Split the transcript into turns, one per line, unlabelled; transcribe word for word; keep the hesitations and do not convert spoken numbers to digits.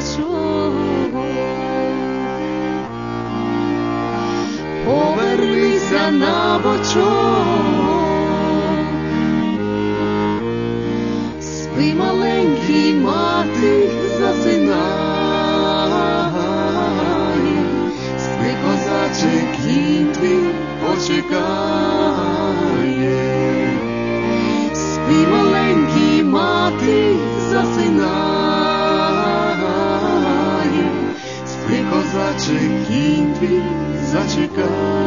бочок. Повернися на бочок. Спи, маленький, мати засинає, спи, козаче, кінь твій почекає. Спи, маленький, мати засинає, спи, козаче, кінь твій зачекає.